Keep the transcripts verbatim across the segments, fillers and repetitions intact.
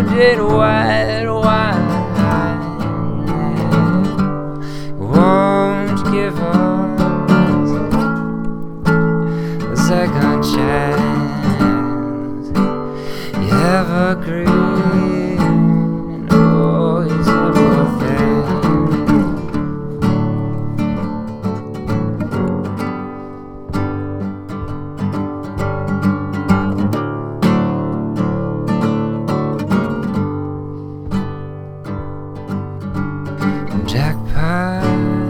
molded white wine. Won't give us a second chance. Evergreen, always everything. Jackpot,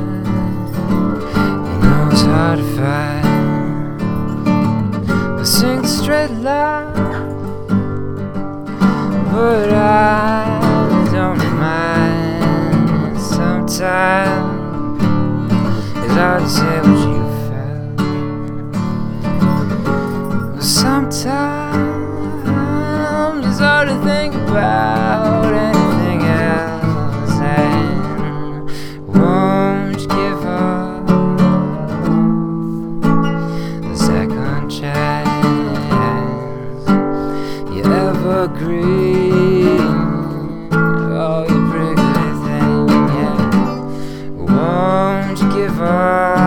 you know it's hard to find. I sing the straight line, but I don't mind. Sometimes it's hard to say what you felt. Sometimes it's hard to think about anything else. And won't give up the second chance. You're evergreen, oh, you pretty good thing, yeah. Won't give up